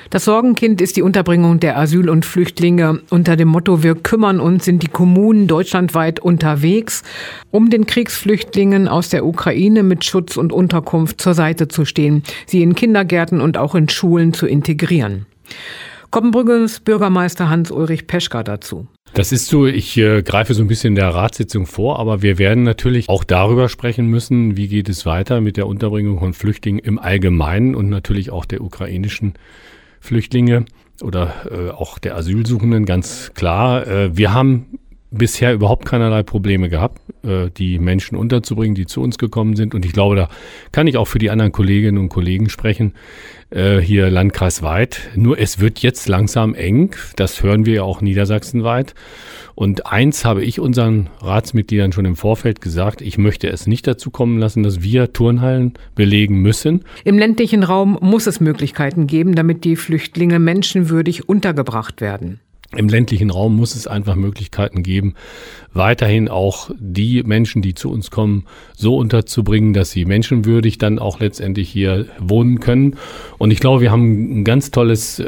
Das Sorgenkind ist die Unterbringung der Asyl- und Flüchtlinge. Unter dem Motto „Wir kümmern uns" sind die Kommunen deutschlandweit unterwegs, um den Kriegsflüchtlingen aus der Ukraine mit Schutz und Unterkunft zur Seite zu stehen, sie in Kindergärten und auch in Schulen zu integrieren. Koppenbrügges Bürgermeister Hans-Ulrich Peschka dazu. Das ist so, ich greife so ein bisschen der Ratssitzung vor, aber wir werden natürlich auch darüber sprechen müssen, wie geht es weiter mit der Unterbringung von Flüchtlingen im Allgemeinen und natürlich auch der ukrainischen Flüchtlinge oder auch der Asylsuchenden, ganz klar. Wir haben bisher überhaupt keinerlei Probleme gehabt, die Menschen unterzubringen, die zu uns gekommen sind. Und ich glaube, da kann ich auch für die anderen Kolleginnen und Kollegen sprechen, hier landkreisweit. Nur es wird jetzt langsam eng, das hören wir ja auch niedersachsenweit. Und eins habe ich unseren Ratsmitgliedern schon im Vorfeld gesagt, ich möchte es nicht dazu kommen lassen, dass wir Turnhallen belegen müssen. Im ländlichen Raum muss es Möglichkeiten geben, damit die Flüchtlinge menschenwürdig untergebracht werden. Im ländlichen Raum muss es einfach Möglichkeiten geben, weiterhin auch die Menschen, die zu uns kommen, so unterzubringen, dass sie menschenwürdig dann auch letztendlich hier wohnen können. Und ich glaube, wir haben ein ganz tolles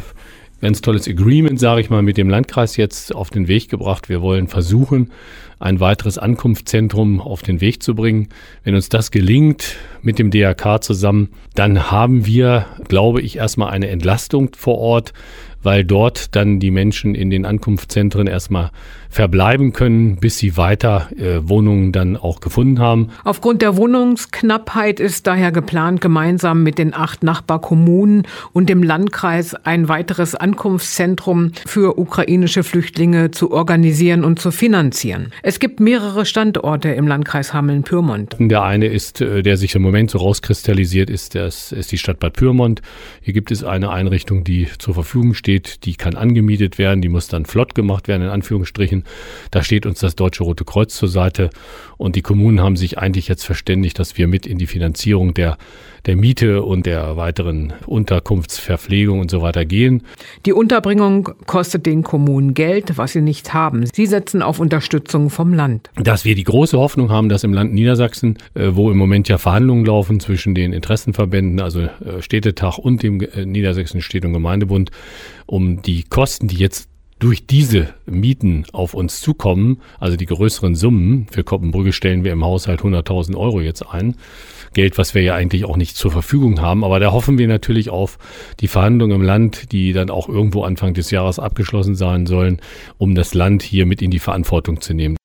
Agreement, sage ich mal, mit dem Landkreis jetzt auf den Weg gebracht. Wir wollen versuchen, ein weiteres Ankunftszentrum auf den Weg zu bringen. Wenn uns das gelingt mit dem DRK zusammen, dann haben wir, glaube ich, erstmal eine Entlastung vor Ort, weil dort dann die Menschen in den Ankunftszentren erstmal verbleiben können, bis sie weiter Wohnungen dann auch gefunden haben. Aufgrund der Wohnungsknappheit ist daher geplant, gemeinsam mit den 8 Nachbarkommunen und dem Landkreis ein weiteres Ankunftszentrum für ukrainische Flüchtlinge zu organisieren und zu finanzieren. Es gibt mehrere Standorte im Landkreis Hameln-Pyrmont. Der eine ist, der sich im Moment so rauskristallisiert, ist die Stadt Bad Pyrmont. Hier gibt es eine Einrichtung, die zur Verfügung steht, die kann angemietet werden, die muss dann flott gemacht werden, in Anführungsstrichen. Da steht uns das Deutsche Rote Kreuz zur Seite und die Kommunen haben sich eigentlich jetzt verständigt, dass wir mit in die Finanzierung der Miete und der weiteren Unterkunftsverpflegung und so weiter gehen. Die Unterbringung kostet den Kommunen Geld, was sie nicht haben. Sie setzen auf Unterstützung vom Land. Dass wir die große Hoffnung haben, dass im Land Niedersachsen, wo im Moment ja Verhandlungen laufen zwischen den Interessenverbänden, also Städtetag und dem Niedersächsischen Städte- und Gemeindebund, um die Kosten, die jetzt durch diese Mieten auf uns zukommen, also die größeren Summen, für Koppenbrügge stellen wir im Haushalt 100.000 Euro jetzt ein, Geld, was wir ja eigentlich auch nicht zur Verfügung haben, aber da hoffen wir natürlich auf die Verhandlungen im Land, die dann auch irgendwo Anfang des Jahres abgeschlossen sein sollen, um das Land hier mit in die Verantwortung zu nehmen.